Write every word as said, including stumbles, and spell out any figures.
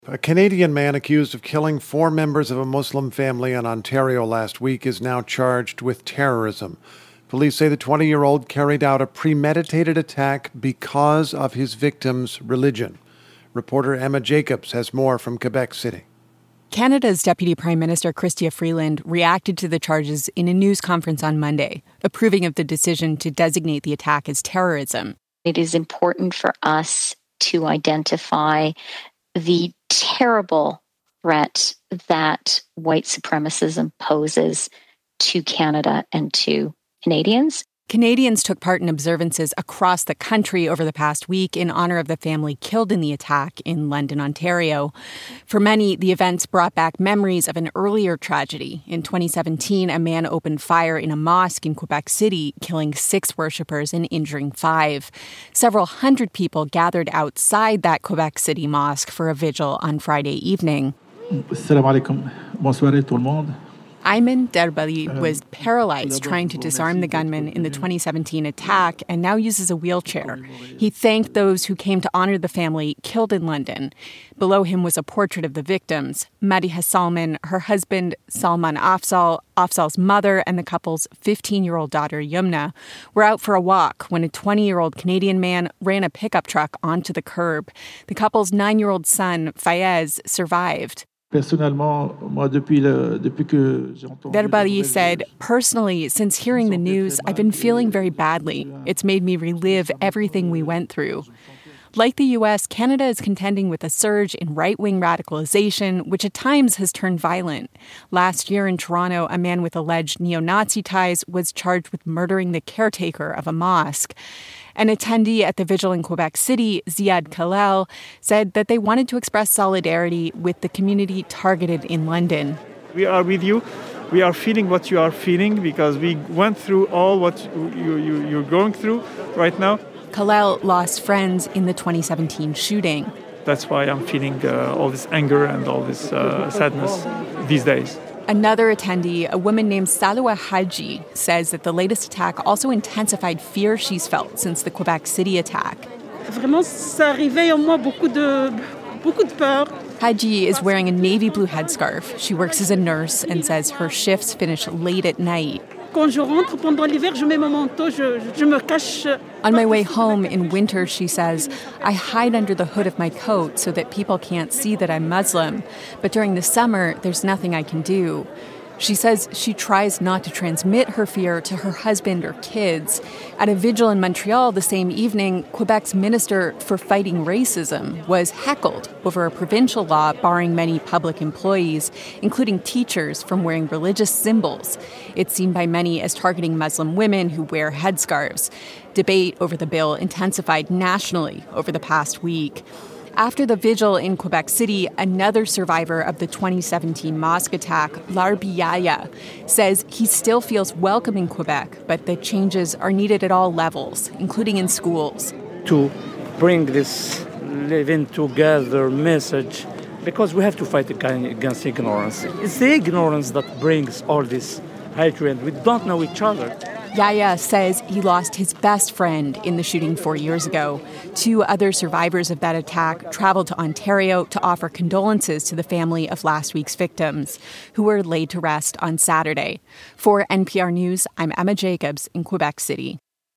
A Canadian man accused of killing four members of a Muslim family in Ontario last week is now charged with terrorism. Police say the twenty-year-old carried out a premeditated attack because of his victim's religion. Reporter Emma Jacobs has more from Quebec City. Canada's Deputy Prime Minister Chrystia Freeland reacted to the charges in a news conference on Monday, approving of the decision to designate the attack as terrorism. It is important for us to identify the terrible threat that white supremacism poses to Canada and to Canadians. Canadians took part in observances across the country over the past week in honor of the family killed in the attack in London, Ontario. For many, the events brought back memories of an earlier tragedy. In twenty seventeen, a man opened fire in a mosque in Quebec City, killing six worshippers and injuring five. Several hundred people gathered outside that Quebec City mosque for a vigil on Friday evening. Assalamu alaikum. Bonsoir tout le monde. Ayman Derbali was paralyzed trying to disarm the gunman in the twenty seventeen attack and now uses a wheelchair. He thanked those who came to honor the family killed in London. Below him was a portrait of the victims. Madiha Salman, her husband Salman Afzal, Afzal's mother, and the couple's fifteen-year-old daughter Yumna were out for a walk when a twenty-year-old Canadian man ran a pickup truck onto the curb. The couple's nine-year-old son, Fayez, survived. Derbali said, personally, since hearing the news, I've been feeling very badly. It's made me relive everything we went through. Like the U S, Canada is contending with a surge in right-wing radicalization, which at times has turned violent. Last year in Toronto, a man with alleged neo-Nazi ties was charged with murdering the caretaker of a mosque. An attendee at the vigil in Quebec City, Ziad Khalel, said that they wanted to express solidarity with the community targeted in London. We are with you. We are feeling what you are feeling because we went through all what you, you, you're going through right now. Khalel lost friends in the twenty seventeen shooting. That's why I'm feeling uh, all this anger and all this uh, sadness these days. Another attendee, a woman named Salwa Haji, says that the latest attack also intensified fear she's felt since the Quebec City attack. Vraiment, ça arrivait en moi beaucoup de, beaucoup de peur. Haji is wearing a navy blue headscarf. She works as a nurse and says her shifts finish late at night. Quand je rentre pendant l'hiver, je mets mon manteau, je, je me cache. On my way home in winter, she says, I hide under the hood of my coat so that people can't see that I'm Muslim. But during the summer, there's nothing I can do. She says she tries not to transmit her fear to her husband or kids. At a vigil in Montreal the same evening, Quebec's Minister for Fighting Racism was heckled over a provincial law barring many public employees, including teachers, from wearing religious symbols. It's seen by many as targeting Muslim women who wear headscarves. Debate over the bill intensified nationally over the past week. After the vigil in Quebec City, another survivor of the twenty seventeen mosque attack, Larbi Yaya, says he still feels welcome in Quebec, but that changes are needed at all levels, including in schools. To bring this living together message, because we have to fight against ignorance. It's the ignorance that brings all this hatred. We don't know each other. Yaya says he lost his best friend in the shooting four years ago. Two other survivors of that attack traveled to Ontario to offer condolences to the family of last week's victims, who were laid to rest on Saturday. For N P R News, I'm Emma Jacobs in Quebec City.